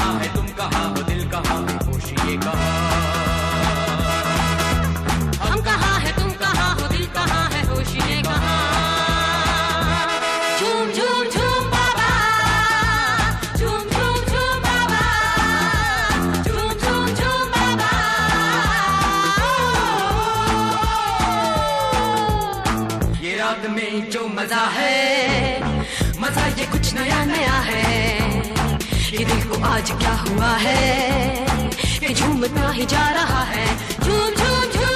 कहाँ है तुम कहाँ हो दिल कहाँ है होश ये कहाँ। हम कहाँ है तुम कहाँ हो दिल कहाँ है होश ये कहाँ। झूम झूम झूम बाबा, झूम झूम झूम बाबा, झूम झूम झूम बाबा। ये रात में जो मजा है, मजा ये कुछ नया नया है। ये दिल को आज क्या हुआ है कि झूमता ही जा रहा है। झूम झूम झूम